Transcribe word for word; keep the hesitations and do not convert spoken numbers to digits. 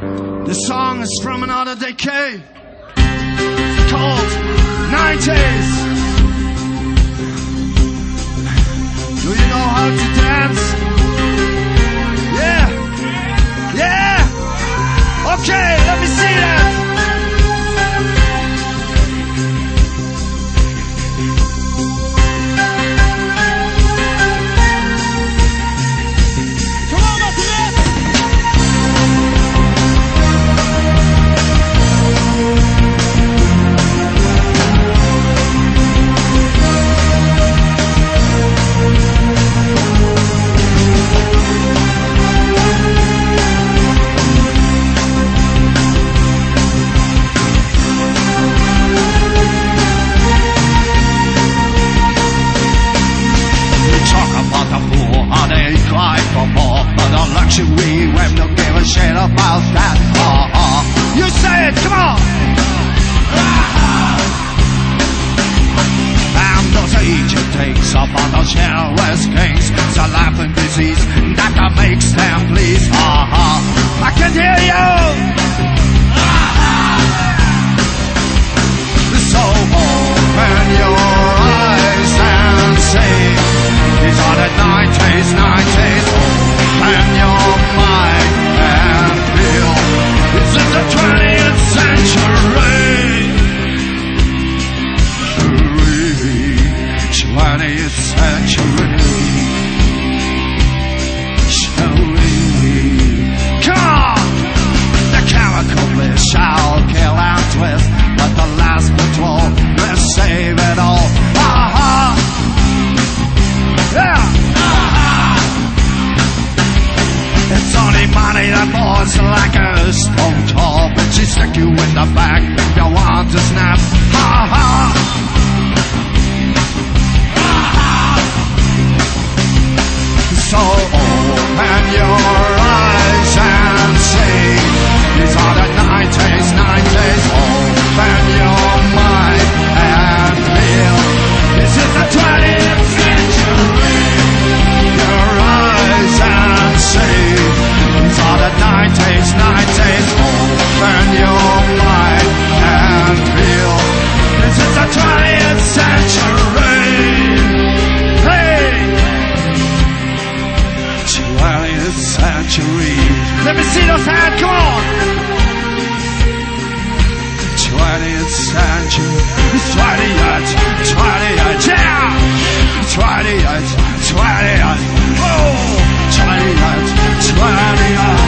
This song is from another decade. It's called nineties. Do you know how to dance? Yeah. Yeah. Okay, let me see that. We won't give a shit about that. Uh-uh. You say it, come on. And those agent takes up on those sheriff's kings. It's a laughing disease that makes them please. Uh-huh. I can hear you. So open your eyes and see. These are the nineties, nineties. Open your mind and feel. This is the twentieth century. twentieth century. Shall we? Come on! The chemical bliss shall kill and twist, but the last patrol will save it all. Aha! Yeah! It's only money that boils like a stone tall, but she stick you in the back if you want to snap. Ha ha! So open your eyes and see. These are the nineties, nineties. Open your mind and feel. This is the twentieth century. Your eyes and see. These are the nineties, nineties. Open your mind and feel. This is the twentieth century. Hey! twentieth century. Let me see those hands, come on! twentieth century. twentieth, twentieth, yeah! twentieth, twentieth, oh! twentieth, twentieth.